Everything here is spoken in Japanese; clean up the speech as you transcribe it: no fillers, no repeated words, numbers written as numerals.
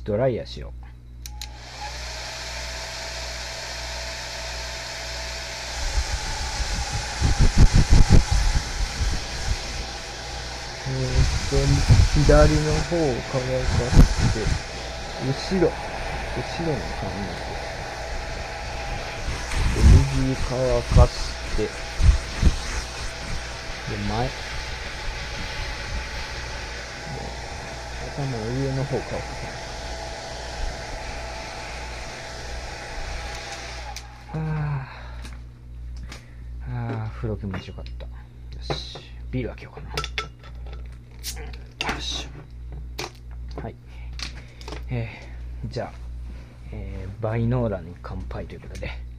しドライヤーしよう。左の方を乾かして、後ろの髪の毛。右乾かして、で、前。頭の上の方乾かす。風呂気持ちよかった。よし。ビール開けようかな。よし。はい。じゃあ、バイノーラに乾杯ということで。